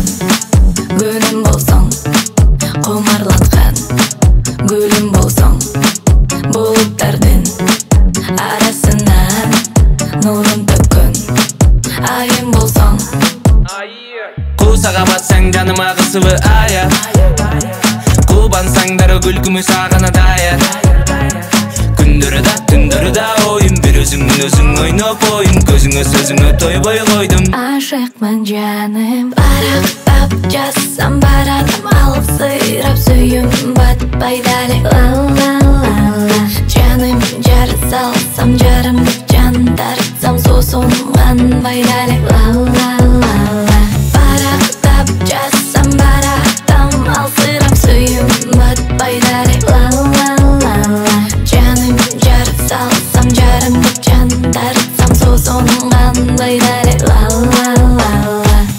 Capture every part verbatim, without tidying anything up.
Кумарланған гүлім болсаң, құмарланған гүлім болсаң, бұлттардың арасынан нұрын төккен айым болсаң. Қусаға батсаң жаныма қысыбы ая, қубансаңдар күлкімі сағана дая. Күндірі да, түндірі да ойым, бір өзіңін өзің ойнап ойым, көзіңі сөзіңі тойбой қойдым. Ашықмын жаным, барақтап жазсам баратым, алып сыйрап сүйім батпайдали. Ла-ла-ла-ла, жаным жар салсам жарымды жан тартсам сусынған байдали. Ла-ла-ла-ла, барақтап жазсам баратым, алып сыйрап сүйім батпайдали. Ла-ла-ла-ла, жаным жар салсам жарымды жан тартсам сусынған байдали. Ла-ла-ла-ла.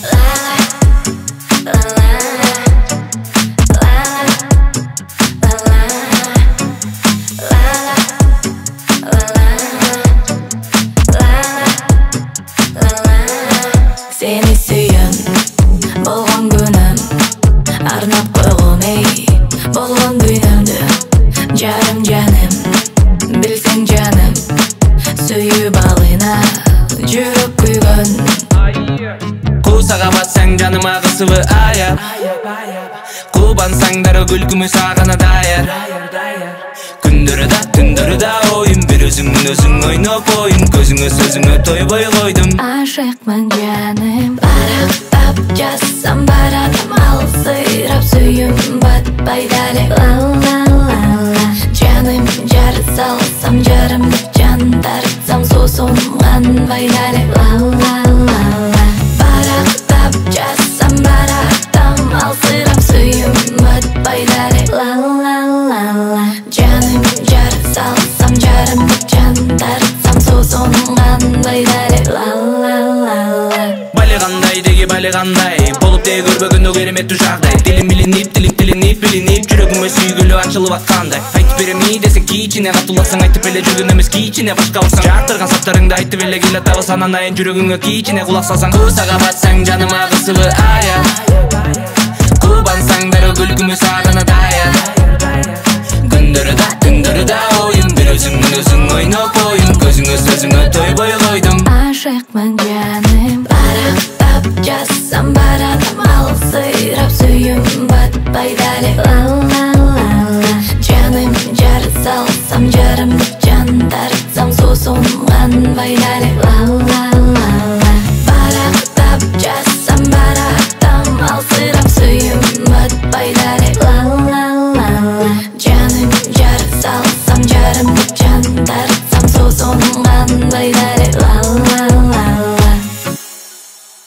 Сені сүйін болған күнім, арнап қойғым ей болған дүйнімді. Жарым жаным, білсең жаным, сүйіп алына жүріп күйгін. Қусаға батсаң жаныма қысыбы ая, қубансаңдар күлкімі сағана даяр. Күндірі да, түндірі да ойым, бір өзіңін өзің ойнап ойым, көзіңі сөзіңі тойбой қойдым. Ашықмын жаным, барақтап жазсам баратым, алып сыйрап сүйім батпайдали. Ла-ла-ла-ла, жаным жар салсам жарымды жан тартсам сусынған байдали. Ла-ла-ла-ла, барақтап жазсам баратым, алып сыйрап сүйім батпайдали. Ла-ла-ла-ла, жаным жар салсам жарымды жан тартсам сусынған байдали. Ла-ла-ла-ла. Балиғандай деге балиғандай, болып дей көрбөгін о кереметту жағдай. Дилим билинип, дилим тилинип, билинип, жүрегіме сүйгілі ашылып атқандай. Айтып берем ей десең кичине, қатуласаң айтып беле жүргін емес кичине. Башқа ұрсаң жақтырған саптарыңды айтып беле келе табы сананайын жүрегіңе кичине. Құлақ салсаң қусаға батсаң жаныма қысыбы ая, қубансаңдар күлкімі сағана дая. Күндірі да, түндірі да ойым, бір өзіңін өзің ойнап ойым, көзіңі сөзіңі тойбой қойдым. Ашықмын жаным, барақтап жазсам баратым, алып сыйрап сүйім батпайдали. Ла-ла-ла-ла, жаным жар салсам жарымды жан тартсам сусынған байдали. Ла-ла